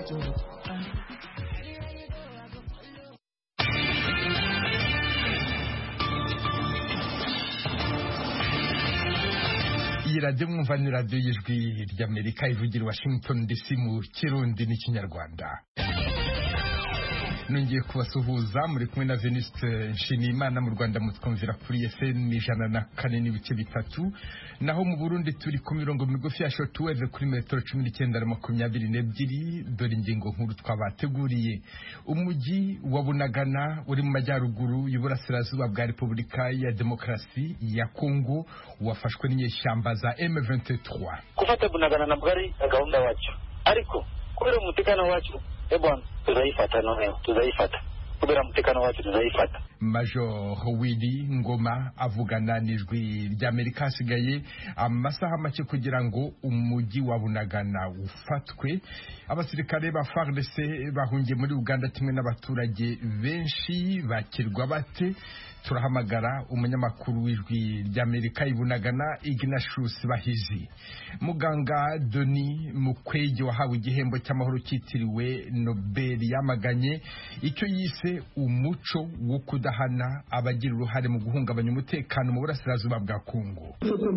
iyi radiyo mwumva ni radiyo y'ijwi ry'Amerika ivugira Washington DC mu Kirundi n'Ikinyarwanda. Nongeye kubasuhuza muri kumwe na Venuste Nshimiyimana. Mu Rwanda mutwumvira kuri FM 104.3, naho mu Burundi turi ku mirongo migufi ya shortwave kuri metero 1922. Dore ingingo nkuru twabateguriye. Umujyi wa Bunagana uri mu majyaruguru y'uburasirazuba bwa Repubulika ya Demokarasi ya Kongo wafashwe n'inyeshyamba za M23. Kufata Bunagana na bwari gahunda wacu, ariko kubera umutekano wacu tuzayifata kubera umutekano wacu tuzayifata. Major Willy Ngoma avugana n'ijwi ry'Amerika. Hasigaye amasaha make kugira ngo umujyi wa Bunagana ufatwe. Abasirikare ba FARDC bahungiye muri Uganda kimwe n'abaturage benshi bakirwa bate? Turahamagara umunyamakuru w'ijwi ry'Amerika i Bunagana, Ignatius Bahizi. Muganga Denis Mukwege wahawe igihembo cy'amahoro cyitiriwe Nobel yamaganye icyo yise umuco wo kudahana abagira uruhare mu guhungabanya umutekano mu burasirazuba bwa Kongo.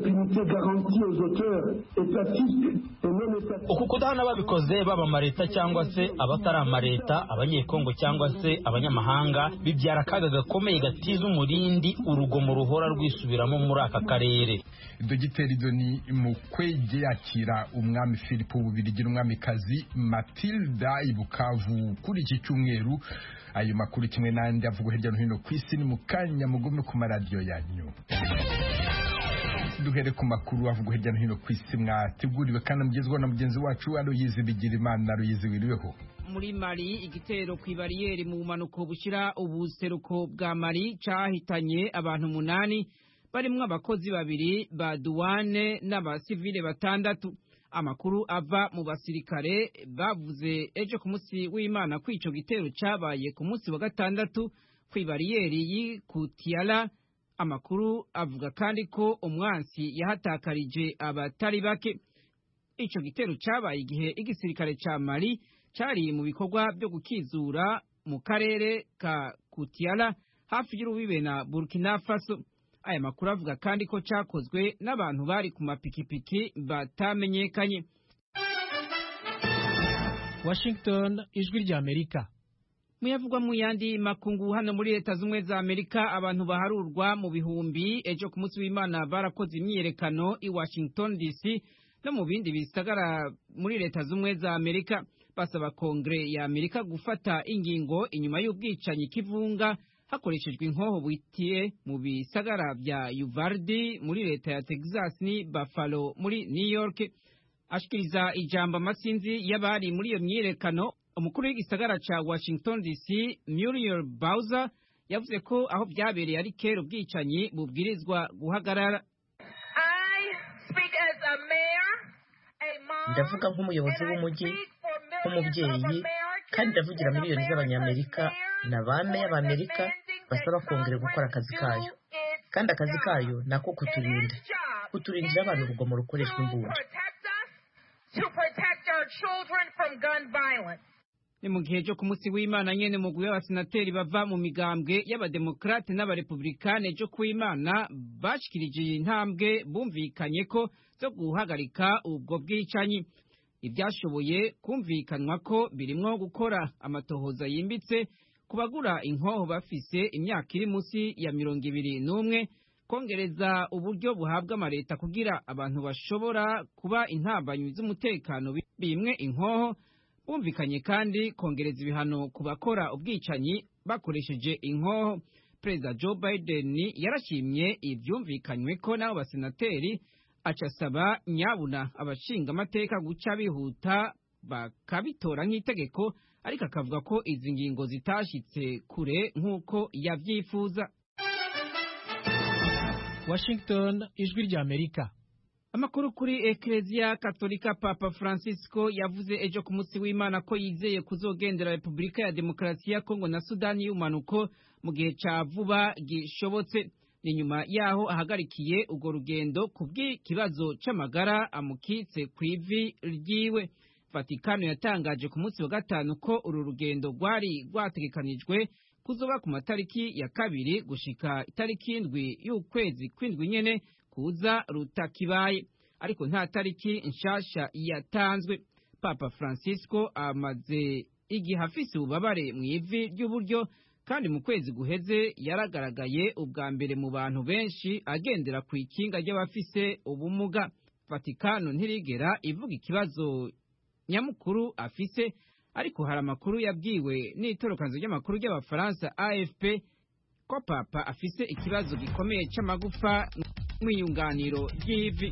Uku kudahana babikoze baba amaleta cyangwa se abatari amaleta, abanyekongo cyangwa se abanyamahanga, bibyara akaga gakomeye gatiza umurindi urugomo ruhora rwisubiramo muri aka karere. Dogiteri Denis Mukwege yakira umwami Philippe w'Ububiligi n'umwamikazi Matilda i Bukavu kuri iki cyumweru. Ayo makuru kimwe n'andi avugwa hirya no hino ku isi ni mu kanya mugume ku maradiyo yanyu. Duhere ku makuru avugwa hirya no hino ku isi mwateguriwe kandi mugezweho na mugenzi wacu Aloyizi Bigirimana. Aloyizi, wiriweho? Muri Mali, igitero ku ibariyeri mu bumanuko bushira ubuseruko bwa Mali cahitanye abantu 8 barimwo abakozi 2 ba douane n'abasivile 6. Amakuru ava mu basirikare bavuze ejo ku munsi w'Imana ko ico gitero cabaye ku munsi wa gatandatu ku ibariyeri y'Ikutiala. Amakuru avuga kandi ko umwansi yahatakarije abatari bake. Ico gitero cabaye igihe igisirikare ca Mali cari mu bikorwa byo gukizura mu karere ka Kutiala hafi y'urubibe na Burkina Faso. Aya makuru avuga kandi ko cakozwe n'abantu bari ku mapikipiki batamenyekanye. Washington, ijwi ry'Amerika. Muyavugwa mu yandi makungu hano muri Leta Zumwe za Amerika, abantu baharurwa mu bihumbi ejo ku munsi w'Imana barakoze imyiyerekano i Washington DC no mu bindi bisagara muri Leta Zumwe za Amerika, basaba Kongre ya Amerika gufata ingingo inyuma y'ubwicanyi kivunga hakoreshejwe inkoho bwitiye mu bisagara bya Uvalde muri leta ya Texas ni Buffalo muri New York. Ashikiriza ijambo amasinzi y'abari muri iyo myiyerekano, umukuru w'igisagara ca Washington DC Muriel Bowser yavuze ko aho byabereye ari kera ubwicanyi bubwirizwa guhagarara. Ndavuga nk'umuyobozi w'umujyi, nk'umubyeyi, kandi ndavugira miliyoni z'abanyamerika n'abame y'Amerika basaba Kongere gukora akazi kayo. Kandi akazi kayo nako kuturindira abantu urugomo rukoreshwa imbunda. Ni mu gihe cyo ku munsi w'Imana nyene umugwi w'abasenateri bava mu migambwe y'abademokrate n'abarepublikane ejo ku Imana bashikirije intambwe bumvikanye ko zo guhagarika ubwo bwicanyi. Ibyashoboye kumvikanwa ko birimwo gukora amatohoza yimbitse kubagura inkoho bafise imyaka iri munsi ya 21, kongereza uburyo buhabwa amaleta kugira abantu bashobora kuba intambanyi z'umutekano bimwe inkoho. Bumvikanye kandi kongereza ibihano ku bakora ubwicanyi bakoresheje inkoho. Perezida Joe Biden yarashimye ibyumvikanywe ko n'abo basenateri, acasaba nyabuna abashinga amateka guca bihuta bakabitora nk'itegeko, ariko akavuga ko izi ngingo zitashitse kure nk'uko yavyifuza. Washington, ijwi ry'Amerika. Amakuru kuri Eklezia Katolika, Papa Francisco yavuze ejo ku munsi w'Imana ko yizeye kuzogendera Repubulika ya Demokarasi ya Kongo na Sudani y'Umanuko mu gihe ca vuba gishobotse. Ni nyuma yaho ahagarikiye urwo rugendo kubw'ikibazo c'amagara amukitse kw'ivi ryiwe. Vatikano yatangaje ku munsi wa gatanu ko uru rugendo rwari rwategekanijwe kuzoba ku matariki ya 2 gushika itariki 7 y'ukwezi kw'indwi nyene kuza rutakibaye, ariko nta tariki nshasha yatanzwe. Papa Francisco amaze igihe afise ububabare mu ivi ry'uburyo, kandi mu kwezi guheze yaragaragaye ubwa mbere mu bantu benshi agendera ku ikinga ry'abafise ubumuga. Vatikano ntirigera ivuga ikibazo nyamukuru afise, ariko hari amakuru yabwiwe n'itorokanzo ry'amakuru ry'abafaransa AFP ko Papa afise ikibazo gikomeye c'amagufa mw'iyunganiro ry'ivi.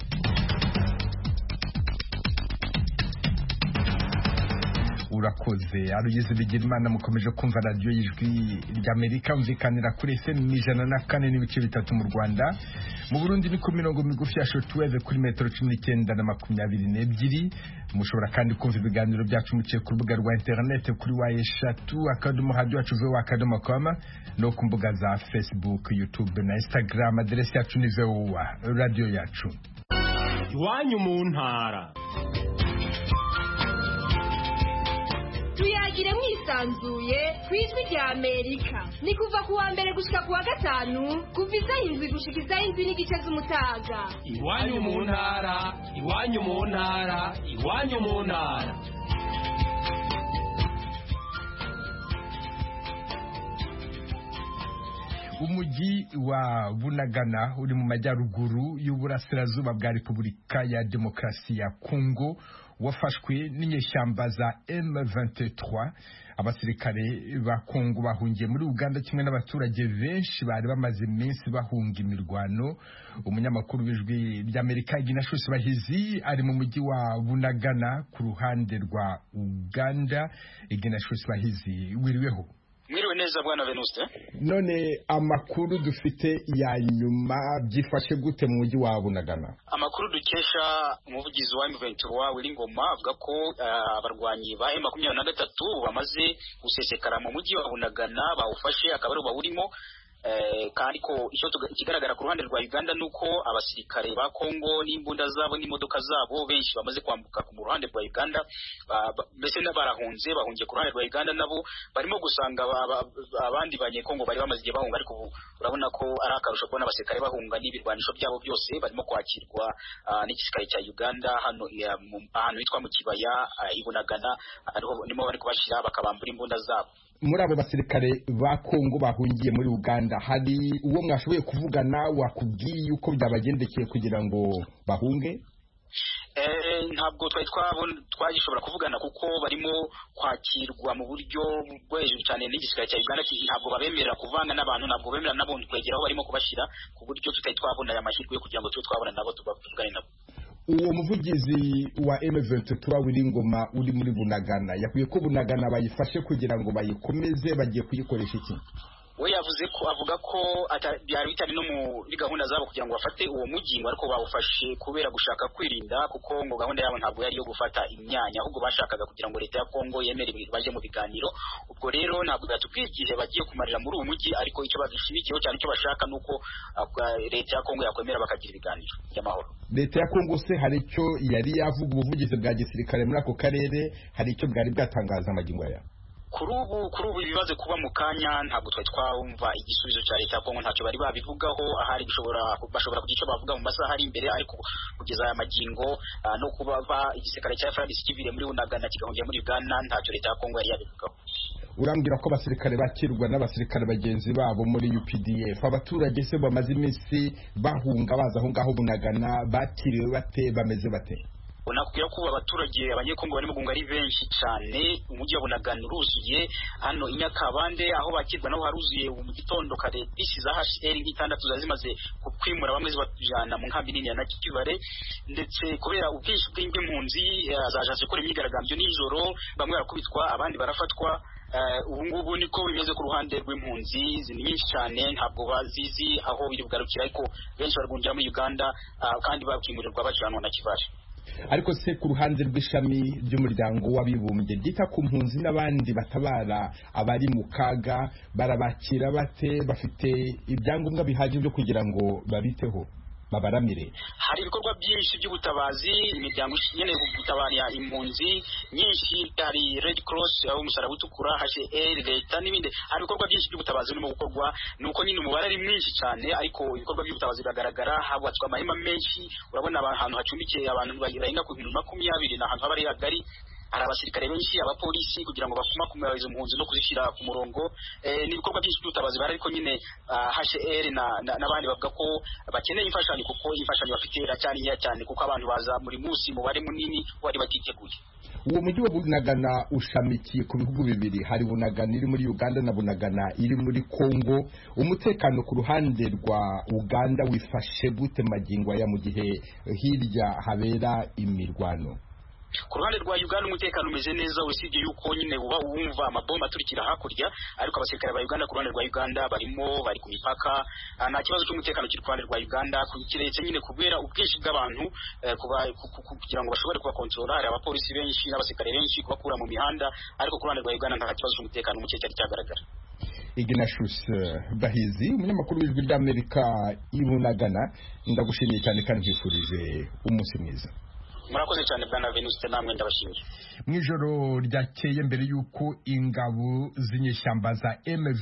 Urakoze Aloyize Bigirimana. Mukomeje kumva radio y'Ijwi ry'Amerika umvikanira kuri FM 104.3 mu Rwanda. Mu Burundi ni ku mirongo migufi ya shortwave kuri metero 19 na 22. Mushobora kandi kumva ibiganiro byacu muciye ku rubuga rwa internet kuri wa3.radio.com no ku mbuga za Facebook, YouTube na Instagram. Adresi yacu ni VOA radio yacu. Iwanyu mu ntara. Tuyagire mwisanzuye kw'Ijwi ry'Amerika. Ni kuva ku wa mbere gushika ku wa gatanu kuva isaha 7 gushika isaha 7:30 z'umutaga. Iwanyu mu ntara, iwanyu mu ntara, iwanyu mu ntara. Umujyi wa Bunagana uri mu majyaruguru y'uburasirazuba bwa Repubulika ya Demokarasi ya Kongo wafashwe n'inyeshyamba za M23. Abasirikare ba Kongo bahungiye muri Uganda kimwe n'abaturage benshi bari bamaze iminsi bahunga imirwano. Umunyamakuru w'Ijwi ry'Amerika Ignatius Bahizi ari mu mujyi wa Bunagana ku ruhande rwa Uganda. Ignatius Bahizi, wiriweho? Mwiriwe neza bwana Venuste. None amakuru dufite ya nyuma byifashe gute mu mujyi wa Bunagana? Amakuru dukesha umuvugizi wa M23 Wiringoma avuga ko abarwanyi ba M23 bamaze gusesekara mu mujyi wa Bunagana, bawufashe akabaro bawurimo. Kandi ko icyo kigaragara ku ruhande rwa Uganda nuko abasirikare ba Kongo n'imbunda zabo n'imodoka zabo benshi bamaze kwambuka ku ruhande rwa Uganda, mbese n'abarahunze bahungiye ku ruhande rwa Uganda nabo barimo gusanga abandi banyekongo bari bamaze igihe bahunga, ariko urabona ko ari akarusho kubona abasirikare bahunga n'ibirwanisho byabo byose barimo kwakirwa n'igisirikare cya Uganda hano ahantu hitwa mu kibaya ibunagana, ariho nimo bari kubashira bakabambura imbunda zabo. Muri abo basirikare ba Kongo bahungiye muri Uganda, hari uwo mwashoboye kuvugana wakubwiye uko byabagendekeye kugira ngo bahunge? Ntabwo twagishobora kuvugana kuko barimo kwakirwa mu buryo bwo hejuru cyane n'igisirikare cya Uganda. Ntabwo babemerera kuvanga n'abantu, ntabwo bemerera n'abundi kwegeraho barimo kubashira ku buryo tutari twabona aya mahirwe yo kugira ngo twabona nabo tubavugane nabo. Uwo muvugizi wa M23 Wiringoma uri muri Bunagana yakwiye ko Bunagana bayifashe kugira ngo bayikomeze, bagiye kuyikoresha iki? We yavuze ko avuga ko byari bitari no muri gahunda zabo kugira ngo bafate uwo mujyi, ariko bawufashe kubera gushaka kwirinda, kuko ngo gahunda yabo ntabwo yari yo gufata imyanya, ahubwo bashakaga kugira ngo leta ya Kongo yemere baje mu biganiro. Ubwo rero ntabwo batubwiye igihe bagiye kumarira muri uwo mujyi, ariko icyo bagishimikiyeho cyane icyo bashaka nuko leta ya Kongo yakwemera bakagira ibiganiro by'amahoro. Leta ya Kongo se hari icyo yari yavuga ubuvugizi bwa gisirikare muri ako karere, hari icyo bwari bwatangaza amagingo aya? Kuri ubu ibibaze kuba mu kanya ntabwo twumva igisubizo cya leta ya Kongo, ntacyo bari babivugaho. Ahari bashobora kugira icyo bavuga mu masaha ari imbere, ariko kugeza aya magingo no kuba igisirikare cya FARDC kivire muri Bunagana kigahungiye muri Uganda, ntacyo leta ya Kongo yari yabivugaho. Urambwira ko abasirikare bakirwa n'abasirikare bagenzi babo muri UPDF, abaturage se bamaze iminsi bahunga baza aho ngaho Bunagana bakiriwe bate, bameze bate? Nakubwira ko abaturage abanyekongo barimo guhunga ari benshi cyane. Umujyi wa Bunagana uruzuye, hano inyakabande aho bakirwa naho haruzuye mu gitondo kare. Bisi za HCR nk'itandatu zazimaze kwimura bamwe zibajana mu nkambi nini ya Nakivale, ndetse kubera ubwinshi bw'impunzi zajaje gukora imyigaragambyo nijoro, bamwe barakubitwa abandi barafatwa. Ubu ngubu niko bimeze ku ruhande rw'impunzi nyinshi cyane, ntabwo bazizi aho biri bugarukira, ariko benshi bargungira muri Uganda kandi bakimurirwa bajanwa na Kivale. Ariko se ku ruhande rw'ishami ry'umuryango w'abibumbye ryita ku mpunzi n'abandi batabara abari mu kaga, barabakira bate? Bafite ibyangombwa bihagije byo kugira ngo babiteho? Babaramire. Hari ibikorwa byinshi by'ubutabazi, imiryango nyene gutabara impunzi nyinshi, hari Red Cross aho umusaraba utukura, HCR, leta n'ibindi. Hari ibikorwa byinshi by'ubutabazi birimo gukorwa, nuko nyine umubare ari mwinshi cyane, ariko ibikorwa by'ubutabazi biragaragara. Habubatswe amahema menshi, urabona ahantu hacumbikiye abantu barenga ku 20 n'ahantu habari hagari. Hari abasirikare benshi, abapolisi, kugira ngo bakumakumira izo mpunzi no kuzishyira ku murongo. Ni ibikorwa byinshi by'ubutabazi bari, ariko nyine HCR n'abandi bavuga ko bakeneye imfashanyo, kuko imfashanyo bafite iracyari nkeya cyane, kuko abantu baza muri munsi mubare munini wari batiteguye. Uwo mujyi wa Bunagana ushamikiye ku bihugu bibiri, hari Bunagana iri muri Uganda na Bunagana iri muri Kongo. Umutekano ku ruhande rwa Uganda wifashe gute magingo aya mu gihe hirya habera imirwano? Ku ruhande rwa Uganda umutekano umeze neza, usibye yuko nyine uba wumva amabomba aturikira hakurya, ariko abasirikare ba Uganda ku ruhande rwa Uganda bari ku mipaka. Nta kibazo cy'umutekano kiri ku ruhande rwa Uganda, kiretse nyine kubera ubwinshi bw'abantu kugira ngo bashobore kubakontorora. Hari abapolisi benshi n'abasirikare benshi kubakura mu mihanda, ariko ku ruhande rwa Uganda nta kibazo cy'umutekano muke cyari cyagaragara. Ignatius Bahizi, umunyamakuru w'Ijwi ry'Amerika i Bunagana, ndagushimiye cyane kandi nkwifurije umunsi mwiza. Murakoze cyane bwana Venuste, namwe ndabashimiye. Mu ijoro ryakeye, mbere y'uko ingabo z'inyeshyamba za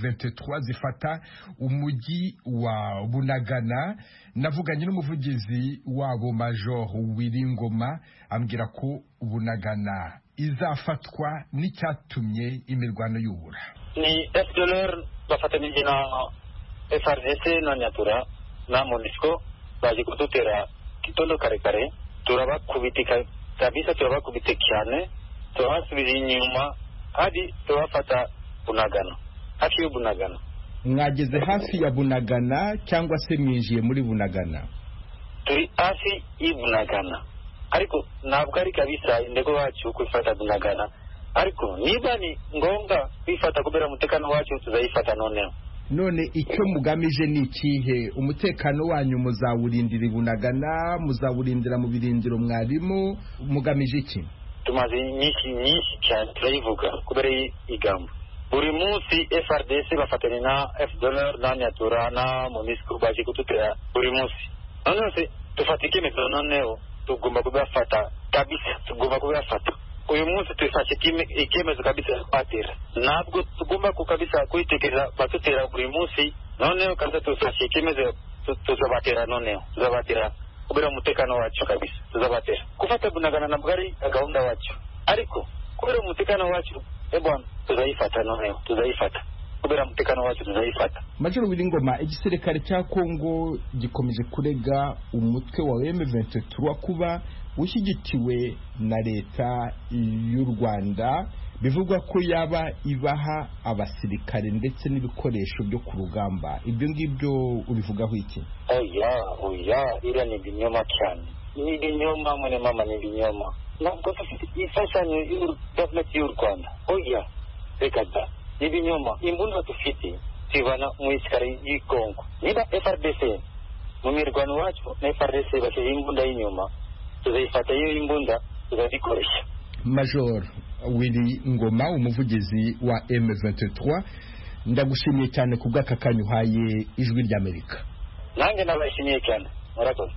M23 zifata umujyi wa Bunagana, navuganye n'umuvugizi wabo Major Wiringoma, ambwira ko Bunagana izafatwa n'icyatumye imirwano y'ubura. Ni FDLR bafatanyije na FARDC na Nyatura na MONUSCO baje kudutera kitondo kare turabakubitika kabisa, turabakubite cyane, turabasubiza inyuma hadi turabafata Bunagana, hafi ya Bunagana. Mwageze hafi ya Bunagana cyangwa se mwinjiye muri Bunagana? Turi hafi ya Bunagana, ariko ntabwo ari kabisa indego wacu kwifata Bunagana, ariko niba ni ngombwa kwifata kubera umutekano wacu tuzayifata noneho. None icyo mugamije ni ikihe? Umutekano wanyu muzawurindira Bunagana, muzawurindira mu birindiro mwarimu, mugamije iki? Tumaze nyinshi cyane turayivuga kubera igambo. Buri munsi FARDC bafatanya na FDLR na Nyatura na MONUSCO baje kututera buri munsi. None tufatike icyemezo noneho, tugomba kubafata kabisa, tugomba kubafata. Uyu munsi twifashe icyemezo kabisa batera, ntabwo tugomba kukabisa kwitekereza batutera buri munsi. Noneho kandi twifashe icyemezo tuzabatera, noneho tuzabatera kubera umutekano wacu kabisa, tuzabatera. Kufata Bunagana ntabwo ari gahunda wacu, ariko kubera umutekano wacu bwana tuzayifata, noneho tuzayifata kubera umutekano wacu tuzayifata. Major Wiringoma, igisirikare cya Kongo gikomeje kurega umutwe wa M23 kuba ushyigikiwe na leta y'u Rwanda, bivugwa ko yaba ibaha abasirikare ndetse n'ibikoresho byo ku rugamba. Ibyo ngibyo ubivugaho iki? Oya, ila ni binyoma cyane, ni binyoma mwene mama, ni binyoma. Ntabwo ifashanyo y'government y'u Rwanda. Oya, reka da, ni binyoma. Imbunda dufite tubana mu isikari y'Kongo. Niba FARDC mu mirwano wacu na FARDC bashyize imbunda y'inyuma, tuzayifata iyo imbunda tuzazikoresha. Major Wiringoma, umuvugizi wa M23, ndagushimiye cyane ku bw'aka kanya uhaye Ijwi ry'Amerika. Nanjye nabashimiye cyane, murakoze.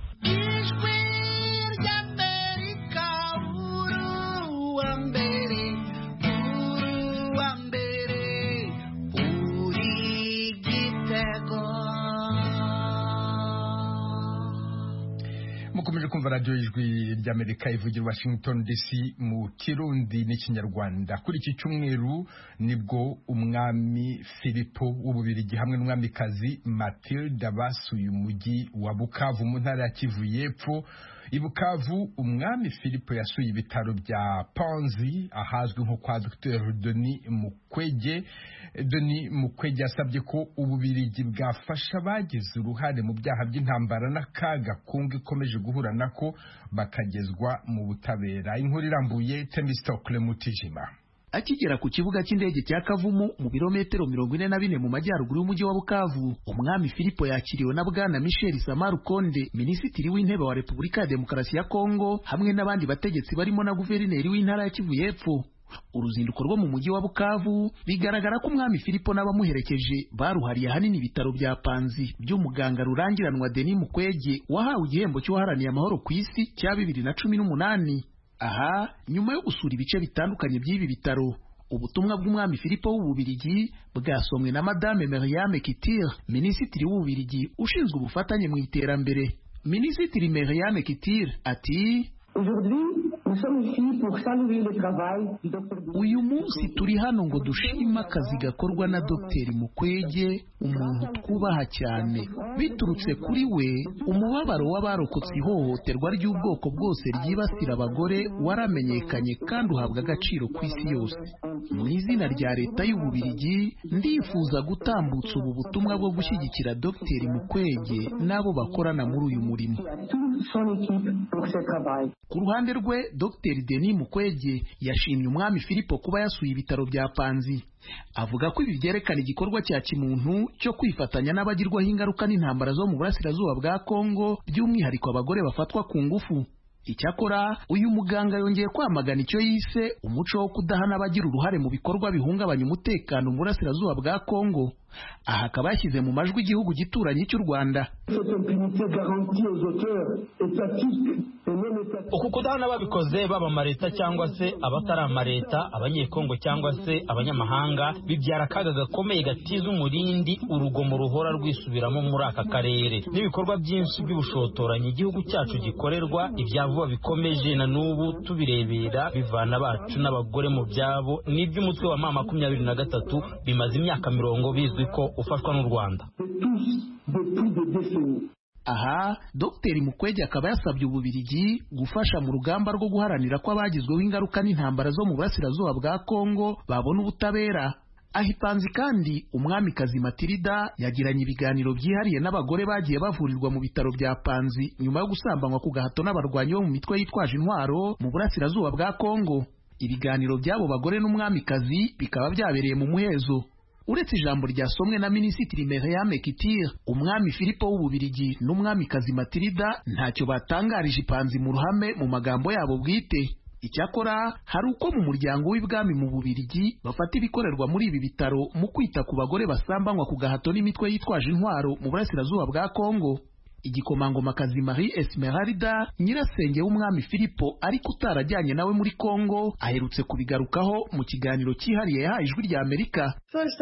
Mukomeje kumva radio Ijwi ry'Amerika ivugira Washington DC mu Kirundi n'Ikinyarwanda. Kuri iki cyumweru nibwo umwami Filipo w'Ububirigi hamwe n'umwamikazi Mathilde basuye umujyi wa Bukavu mu ntara ya Kivu y'Epfo. I Bukavu umwami Filipo yasuye ibitaro bya Panzi ahazwi nko kwa Dr Denis Mukwege. Denis Mukwege yasabye ko Ububirigi bwafasha bagize uruhare mu byaha by'intambara n'akaga Kongo ikomeje guhura nako bakagezwa mu butabera. Inkuru irambuye Temistocle Mutijima. Akigera ku kibuga cy'indege cya Kavumu mu birometero 44 mu majyaruguru y'umujyi wa Bukavu, umwami Filipo yakiriwe na bwana Michel Samaru Konde, minisitiri w'intebe wa Repubulika ya Demokarasi ya Kongo, hamwe n'abandi bategetsi barimo na guverineri w'intara ya Kivu y'Epfo. Uruzinduko rwo mu mujyi wa Bukavu bigaragara ko umwami Filipo n'abamuherekeje baruhariye ahanini ibitaro bya Panzi by'umuganga rurangiranwa Denis Mukwege wahawe igihembo cy'uwaharaniye amahoro ku isi cya 2018. Aha nyuma yo gusura ibice bitandukanye by'ibi bitaro, ubutumwa bw'umwami Filipo w'Ububirigi bwasomwe na Madame Myriam Kitir, minisitiri w'Ububirigi ushinzwe ubufatanye mu iterambere. Minisitiri Myriam Kitir ati: uyu munsi turi hano ngo dushima akazi gakorwa na Dr Mukwege, umuntu twubaha cyane. Biturutse kuri we, umubabaro w'abarokotse ihohoterwa ry'ubwoko bwose ryibasira abagore waramenyekanye kandi uhabwa agaciro ku isi yose. Mu izina rya leta y'Ububirigi ndifuza gutambutsa ubu butumwa bwo gushyigikira Dr Mukwege n'abo bakorana muri uyu murimo. Ku ruhande rwe, Dr Denis Mukwege yashimye umwami Filipo kuba yasuye ibitaro bya Panzi. Avuga ko ibi byerekana igikorwa cya kimuntu cyo kwifatanya n'abagirwaho ingaruka n'intambara zo mu burasirazuba bwa Kongo, by'umwihariko abagore bafatwa ku ngufu. Icyakora uyu muganga yongeye kwamagana icyo yise umuco wo kudahana abagira uruhare mu bikorwa bihungabanya umutekano mu burasirazuba bwa Kongo. Aha akaba yashyize mu majwi igihugu gituranye cy'u Rwanda. Uku kudahana babikoze baba amaleta cyangwa se abatari amaleta, abanyekongo cyangwa se abanyamahanga, bibyara akaga gakomeye gatiza umurindi urugomo ruhora rwisubiramo muri aka karere. N'ibikorwa byinshi by'ubushotoranyi igihugu cyacu gikorerwa, ibyavuba bikomeje na n'ubu tubirebera bivana bacu n'abagore mu byabo, n'iby'umutwe wa mama 23 bimaze imyaka 40 bizwi ko ufashwa n'u Rwanda. Aha Dr Mukwege akaba yasabye Ububirigi gufasha mu rugamba rwo guharanira ko abagizweho ingaruka n'intambara zo mu burasirazuba bwa Kongo babona ubutabera. Ahipanzi kandi umwamikazi Matilda yagiranye ibiganiro byihariye n'abagore bagiye bavurirwa mu bitaro bya Panzi nyuma yo gusambanywa ku gahato n'abarwanyi bo mu mitwe yitwaje intwaro mu burasirazuba bwa Kongo. Ibiganiro by'abo bagore n'umwamikazi bikaba byabereye mu muhezo. Uretse ijambo ryasomwe na Minisitiri Myriam Kitir, umwami Filipo w'Ububirigi n'umwamikazi Matilda ntacyo batangarije Panzi mu ruhame mu magambo yabo bwite. Icyakora hari uko mu muryango w'ibwami mu Bubirigi bafata ibikorerwa muri ibi bitaro mu kwita ku bagore basambanywa ku gahato n'imitwe yitwaje intwaro mu burasirazuba bwa Kongo. Igikomangomakazi Marie Esmeralda, nyirasenge w'umwami Filipo ariko utarajyanye nawe muri Kongo, aherutse kubigarukaho mu kiganiro cyihariye yahaye Ijwi rya Amerika.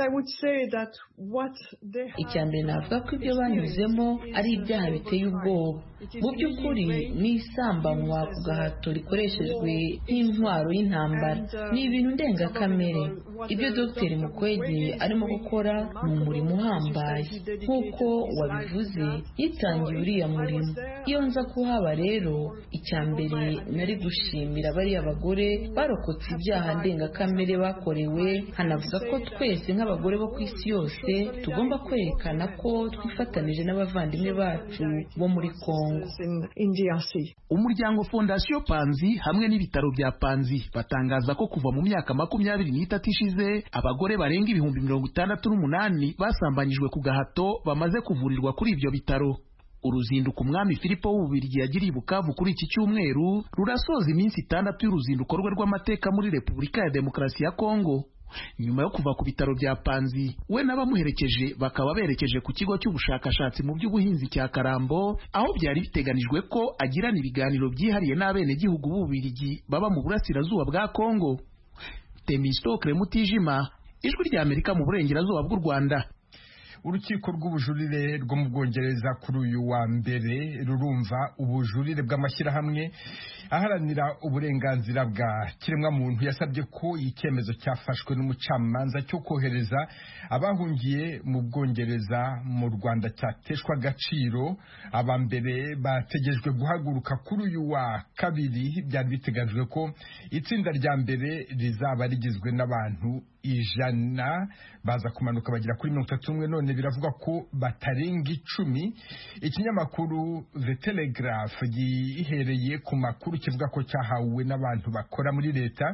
Icyambere navuga ko ibyo banyuzemo ari ibyaha biteye ubwoba. Mu by'ukuri ni isambanywa ku gahato rikoreshejwe nk'intwaro y'intambara, ni ibintu ndengakamere. Ibyo Dr Mukwege arimo gukora ni umurimo uhambaye, nk'uko wabivuze yitangiye uriya murimo. Iyo nza kuhaba rero, icyambere nari gushimira bariya bagore barokotse ibyaha ndengakamere bakorewe, hanavuga ko twese nk'abagore bo ku isi yose tugomba kwerekana ko twifatanije n'abavandimwe bacu bo muri Kongo. Umuryango Fondation Panzi hamwe n'ibitaro bya Panzi batangaza ko kuva mu myaka 23 ishize abagore barenga 68,000 basambanyijwe ku gahato bamaze kuvurirwa kuri ibyo bitaro. Uruzinduko umwami Filipo w'Ububirigi yagiriye Bukavu kuri iki cyumweru rurasoza iminsi 6 y'uruzinduko rwe rw'amateka muri Repubulika ya Demokarasi ya Kongo. Nyuma yo kuva ku bitaro bya Panzi, we n'abamuherekeje bakaba berekeje ku kigo cy'ubushakashatsi mu by'ubuhinzi cya Karambo, aho byari biteganijwe ko agirana ibiganiro byihariye n'abenegihugu b'Ububirigi baba mu burasirazuba bwa Kongo. Temistokle Mutijima, Ijwi rya Amerika mu burengerazuba bw'u Rwanda. Urukiko rw'ubujurire rwo mu Bwongereza kuri uyu wa mbere rurumva ubujurire bw'amashyirahamwe aharanira uburenganzira bwa kiremwa muntu yasabye ko icyemezo cyafashwe n'umucamanza cyo kohereza abahungiye mu Bwongereza mu Rwanda cyateshwa agaciro. Abambere bategejwe guhaguruka kuri uyu wa kabiri. Byari biteganyijwe ko itsinda rya mbere rizaba rigizwe n'abantu 100 baza kumanuka bagera kuri 31, none biravuga ko batarenga 10. Ikinyamakuru The Telegraph gihereye ku makuru kivuga ko cyahawe n'abantu bakora muri leta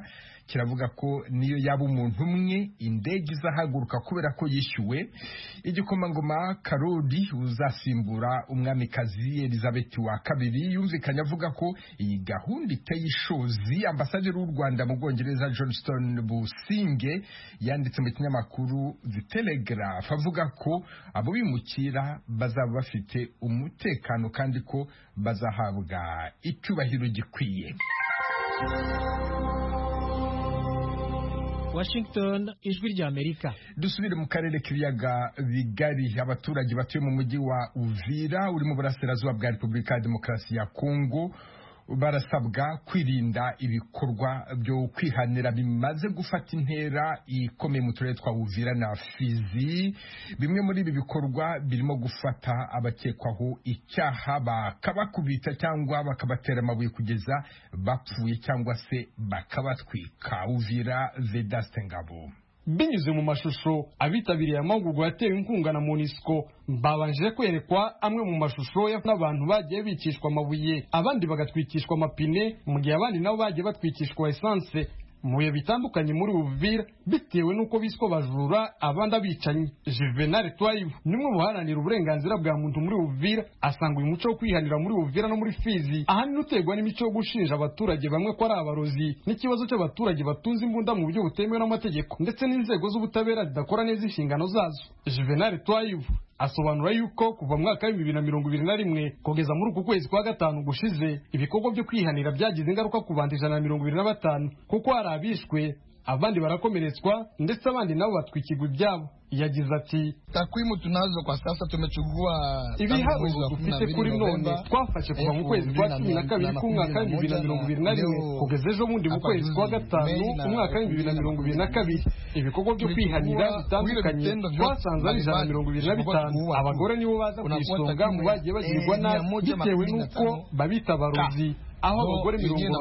kiravuga ko niyo yaba umuntu umwe indege izahaguruka kubera ko yishyuwe. Igikomangoma Karoli uzasimbura umwamikazi Elizabeth wa kabiri yumvikanye avuga ko iyi gahunda iteye ishozi. Ambasaderi w'u Rwanda mu Bwongereza Johnston Businge yanditse mu kinyamakuru The Telegraph avuga ko abo bimukira bazaba bafite umutekano kandi ko bazahabwa icyubahiro gikwiye. Washington, ijwi rya Amerika. Dusubire mu karere k'ibiyaga bigari. Abaturage batuye mu mujyi wa Uvira uri mu burasirazuba bwa Repubulika ya Demokarasi ya Kongo barasabwa kwirinda ibikorwa byo kwihanira bimaze gufata intera ikomeye mu turere twa Uvira na Fizi. Bimwe muri ibi bikorwa birimo gufata abakekwaho icyaha bakabakubita cyangwa bakabatera amabuye kugeza bapfuye cyangwa se bakabatwika. Uvira, Vedaste Ngabo. Binyuze mu mashusho abitabiriye amahugurwa yatewe inkunga na MONUSCO babanje kwerekwa amwe mu mashusho y'abantu bagiye bicishwa amabuye abandi bagatwikishwa amapine mu gihe abandi nabo bagiye batwikishwa essence mu bihe bitandukanye muri Uvira bitewe n'uko biswa bajura abandi abicanyi. Juvenal Twayibu nimwe mu baharanira uburenganzira bwa muntu muri Uvira asanga uyu muco wo kwihanira muri Uvira no muri Fizi ahanini uterwa n'imico yo gushinja abaturage bamwe ko ari abarozi n'ikibazo cy'abaturage batunze imbunda mu buryo butemewe n'amategeko ndetse n'inzego z'ubutabera zidakora neza inshingano zazo. Juvenal Twayibu asobanura yuko kuva mu mwaka wa 2021 kugeza muri uku kwezi kwa gatanu gushize ibikorwa byo kwihanira byagize ingaruka ku bantu 125 kuko hari abishwe abandi barakomeretswa ndetse abandi nabo batwikirwa ibyabo. Yagize ati takwimu tunazo kwa sasa tumechukua ibiharuro dufite kuri none twafashe kuva mu kwezi kwa 12 k'umwaka wa 2021 kugeza ejo bundi mu kwezi kwa gatanu umwaka wa 2022 ibikorwa byo kwihanira bitandukanye twasanze ari 125. Abagore nibo baza ku isonga mu bagiye bagirwa nabi bitewe n'uko babita abarozi aho abagore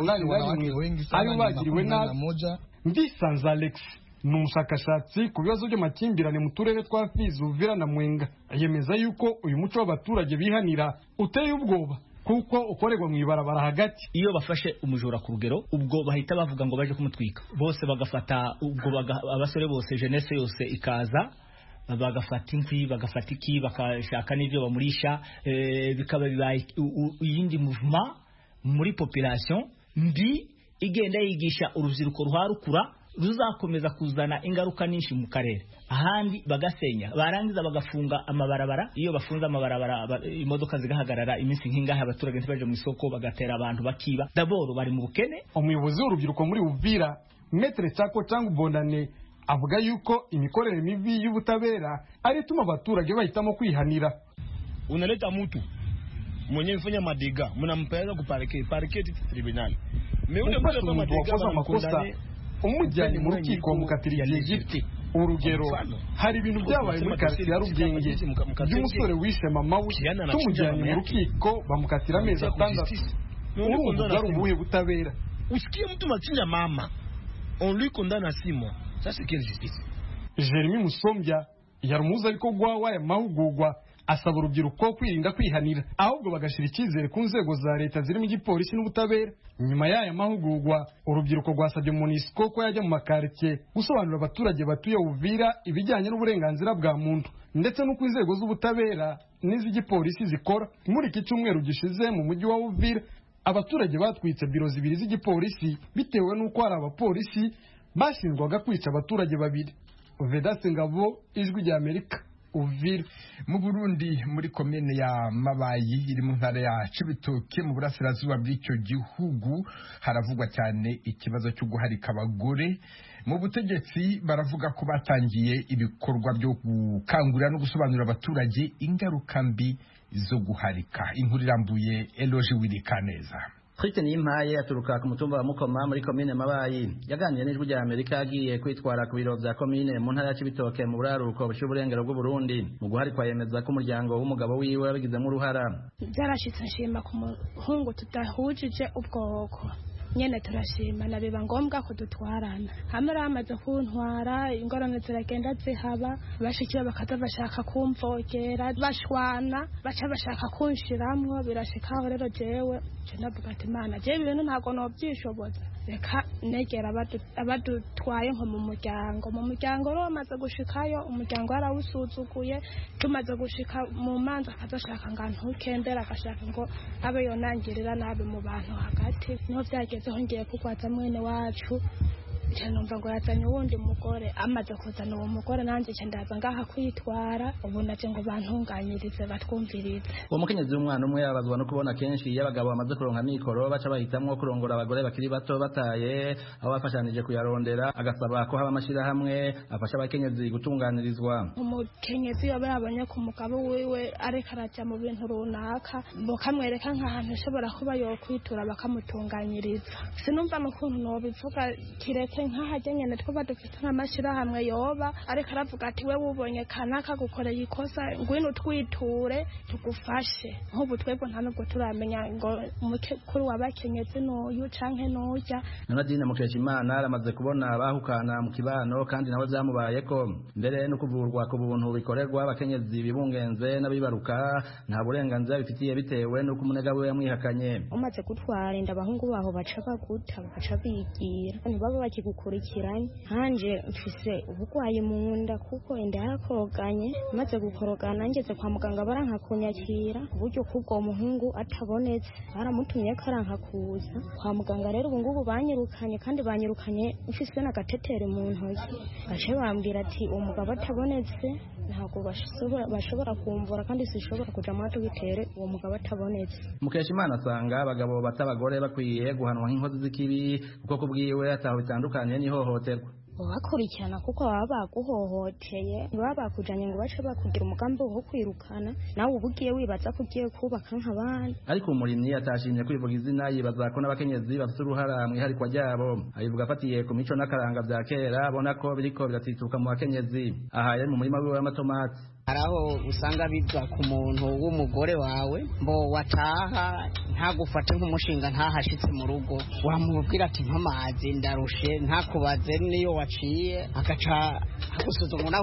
81 aribo bagiriwe nabi. Ndisanze Alex ni umushakashatsi ku bibazo by'amakimbirane mu turere twa Fizi, Uvira na Mwenga. Yemeza yuko uyu muco w'abaturage bihanira uteye ubwoba kuko ukorerwa mu ibarabara hagati. Iyo bafashe umujura ku rugero ubwo bahita bavuga ngo baje kumutwika bose bagafata ubwo abasore bose jeunesse yose ikaza bagafata inkwi bagafata iki bakashaka n'ibyo bamurisha bikaba bibaye iyindi movement muri population mbi igenda yigisha urubyiruko ruharukura ruzakomeza kuzana ingaruka nyinshi mu karere. Ahandi bagasenya barangiza bagafunga amabarabara. Iyo bafunze amabarabara imodoka zigahagarara iminsi nk'ingahe abaturage ntibaje mu isoko bagatera abantu bakiba daboro bari mu bukene. Umuyobozi w'urubyiruko muri Uvira Maître Chako Changu Bondane avuga yuko imikorere mibi y'ubutabera ari tuma abaturage bahitamo kwihanira. Unaleta mtu mwenye mfanya madega mnampeleka kuparike tribunal meule mtu wakoze amakosa umujyanye mu rukiko mukatira Egypte. Urugero hari ibintu byabaye muri quartier ya Rugenge by'umusore wishe mama we tumujyanye mu rukiko bamukatira amezi 6. Urumva ari ubuhe butabera? Usikie mtu machinja mama on lui condamne à 6 mois. Ça c'est quelle justice? Jeremy Musombya yarumuza ariko gwawaye mahugurwa asaba urubyiruko kwirinda kwihanira ahubwo bagashira icyizere ku nzego za leta zirimo igipolisi n'ubutabera. Nyuma y'aya mahugurwa urubyiruko rwasabye MONUSCO ko yajya mu makartie gusobanurira abaturage batuye Uvira ibijyanye n'uburenganzira bwa muntu ndetse n'uko inzego z'ubutabera n'iz'igipolisi zikora. Muri iki cyumweru gishize mu mujyi wa Uvira abaturage batwitse biro zibiri z'igipolisi bitewe n'uko hari abapolisi bashinjwaga kwica abaturage babiri. Vedaste Ngabo, Ijwi rya Amerika, Uvira. Mu Burundi muri komine ya Mabayi iri mu ntara ya Cibitoke mu burasirazuba bw'icyo gihugu haravugwa cyane ikibazo cyo guharika abagore. Mu butegetsi baravuga ko batangiye ibikorwa byo gukangurira no gusobanurira abaturage ingaruka mbi zo guharika. Inkuru irambuye Eloge Wirikaneza. Christian Yimpaye aturuka ku mutumba wa Mukoma muri komine Mabayi yaganiriye n'Ijwi rya Amerika agiye kwitwara ku biro bya komine mu ntara ya Cibitoke mu buraruko bw'uburengero bw'u Burundi. Mu guharikwa yemeza ko umuryango w'umugabo wiwe wabigizemo uruhara. Byarashitse nshima ku muhungu tudahujije ubwoko nyene turashima na biba ngombwa ko dutwarana. Hamwe amaze kuntwara ingorane ziragenda zihaba bashikira bakaza bashaka kumvogera bashwana baca bashaka kunshiramwo birashikaho rero jewe ndavuga ati Imana jewe ibintu ntago nobyishoboza reka negera abadutwaye nko mu muryango rero bamaze gushikayo umuryango yarawusuzuguye tumaze gushika mu manza akazashaka ngo ntukendera agashaka ngo abe yonangirira nabi mu bantu hagati niho byagezeho ngiye kugwaza mwene wacu numva ngo yazanye uwundi mugore amaze kuzana uwo mugore nanjye ndaza ngaha kwitwara ubu naje ngo bantunganyirize batwumvirize. Uwo mukenyezi w'umwana umwe yabazwa no kubona kenshi iyo abagabo bamaze kuronka mikoro baca bahitamwo kurongora abagore bakiri bato bataye aho bafashanije kuyarondera agasaba ko haba amashirahamwe afasha abakenyezi gutunganirizwa. Umukenyezi yaba yabonye ku mugabo wiwe ariko araja mu bintu runaka bokamwereka nk'ahantu ashobora kuba yokwitura bakamutunganyiriza. Sinumva n'ukuntu nobivuga kireke nk'ahajya nyene twaba dufite nk'amashirahamwe yoba ariko aravuga ati we wubonye kanaka gukoreye ikosa ngwino twiture tugufashe. Nk'ubu twebwe nta nubwo turamenya ngo umukuru w'abakenyezi n'uyu canke n'urya. Nadine Mukeshimana aramaze kubona abahukana mu kibano kandi nawe byamubayeko mbere no kuvurwa ku buntu bikorerwa abakenyezi bibungenze n'abibaruka nta burenganzira bifitiye bitewe n'uko umunega we yamwihakanye. Umaze gutwara inda abahungu baho baca baguta baca bigira ntibaba bakigukurikiranye. Hanje mfise ubugwayi mu nda kuko inda yarakoroganye maze gukorogana ngeze kwa muganga baranka kunyakira uburyo kubwo muhungu atabonetse baramutumye karanka kuza kwa muganga. Rero ubu ngubu banyirukanye kandi banyirukanye mfise n'agatetere mu ntoki baje bambwira ati umugabo atabonetse ntabwo bashobora kumvura kandi sishobora kuja mu tugitere uwo mugabo atabonetse. Mukeshimana asanga abagabo batabagore bakwiye guhanwa nk'inkozi z'ikibi kuko kubwiwe ataho bitandukanye n'ihohoterwa. Bakurikirana kuko baba baguhohoteye baba bakujanye ngo bace bakugira umugambi wo kwirukana nawe ubugiye wibaza ko ugiye kubaka nk'abandi. Ariko umurimyi atashimye kwivuga izina yibaza ko n'abakenyezi bafite uruhara mu iharikwa ryabo. Abivuga afatiye ku mico n'akaranga vya kera abona ko biriko biratituka mu bakenyezi. Aha yari mu murima wiwe w'amatomati. Haraho usanga biva ku muntu w'umugore wawe mbo wataha ntagufate nk'umushinga ntahashitse mu rugo wamubwira ati nk'amazi ndarushe ntakubaze niyo waciye agaca agusuzuma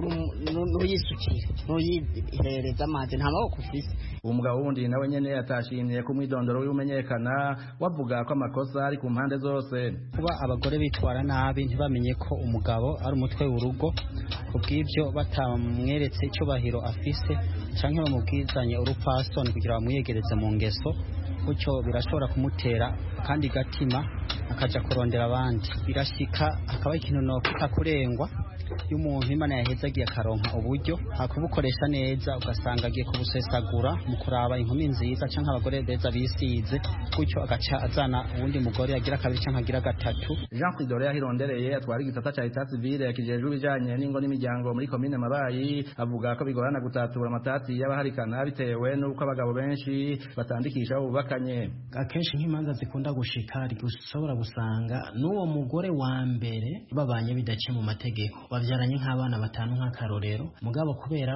n'uyisukire n'uyihereza amazi nta maboko ufise. Umugabo wundi nawe nyene atashimye ku mwidondoro w'umenyekana wavuga ko amakosa ari ku mpande zose. Kuba abagore bitwara nabi ntibamenye ko umugabo ari umutwe w'urugo kubw'ibyo batamweretse icyubahiro afise canke bamubwizanye urupfasoni kugira bamwiyegereze mu ngeso gutyo birashobora kumutera kandi gatima akaja kurondera abandi. Birashika akaba ikintu no kutakurengwa y'umuntu Imana yahezagiye akaronka uburyo akubukoresha neza ugasanga agiye kubusesagura mu kuraba inkumi nziza canke abagore beza bisize gutyo agaca azana uwundi mugore agira kabiri canke agira gatatu. Jean Fridore yahirondereye atwara igisata ca Etat Civile kijejwe ibijanye n'ingo n'imiryango muri komine Mabayi avuga ko bigorana gutatura amatati y'abaharikana bitewe n'uko abagabo benshi batandikisha ububakanye. Akenshi nk'imanza zikunda gushika ushobora gusanga n'uwo mugore wa mbere babanye bidace mu mategeko bavyaranye nk'abana batanu nk'akarorero mugabo kubera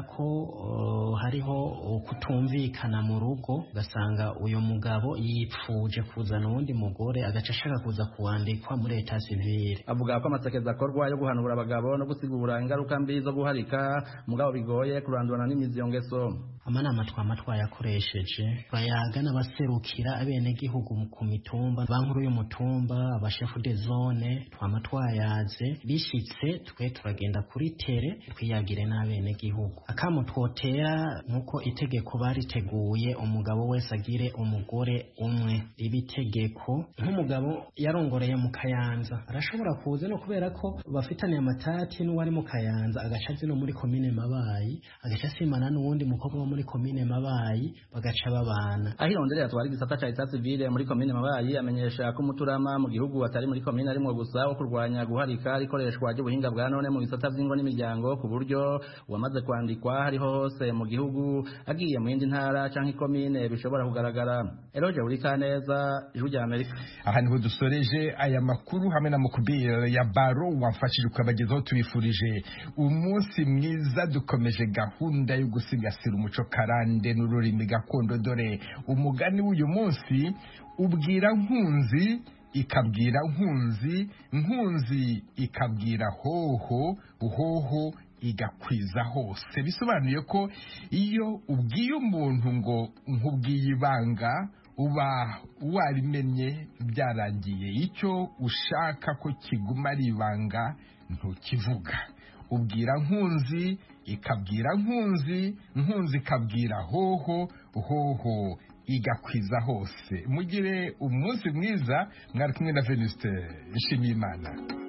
ko hariho kutumvikana mu rugo gasanga uyo mugabo yipfuje kuzana uwundi mugore agaca ashaka kuza kuwandikwa muri Etat Civile. Avuga ko amasekeza akorwa yo guhanura abagabo no gusigura ingaruka mbi zo guharika mugabo bigoye kurandurana n'imiziyo ngeso. Amanama twayakoresheje bayaga n'abaserukira abenegihugu ku mitumba bankuru y'umutumba abashefu de zone twayaze bishitse twe turagenda kuri tere twiyagire n'abenegihugu akamo twotera nkuko itegeko bariteguye umugabo wese agire umugore umwe. Ibitegeko nk'umugabo yarongoreye mu Kayanza arashobora kuza no kubera ko bafitaniye amatati n'uwari mu Kayanza agaca zino muri komine Mabayi agaca simana n'uwundi mukobwa wo muri komine Mabayi bagaca babana. Ahirondere atwara igisata ca Etat Civile muri komine Mabayi amenyesha ko umuturama mu gihugu atari muri komine arimo gusa wo kurwanya guharika rikoreshwa ry'ubuhinga bwa none mu bisata vy'ingo n'imiryango ku buryo wamaze kwandikwa hariho hose mu gihugu agiye mu yindi ntara canke komine bishobora kugaragara. Eloge Urikaneza, Ijwi rya Amerika. Aha niho dusoreje aya makuru hamwe na Mukubira ya Baro wamfashije ukabagezaho tubifurije umunsi mwiza. Dukomeje gahunda yo gusigasira umuco karande n'ururimi gakondo dore umugani w'uyu munsi ubwira nkunzi ikabwira nkunzi, nkunzi ikabwira hoho, hoho igakwiza hose. Bisobanuye ko iyo ubwiye umuntu ngo nkubwiye ibanga uba warimenye byarangiye, icyo ushaka ko kiguma ari ibanga ntukivuga. Ubwira nkunzi ikabwira nkunzi, nkunzi ikabwira hoho, hoho igakwiza hose. Mugire umunsi mwiza, mwari kumwe na Venuste Nshimiyimana.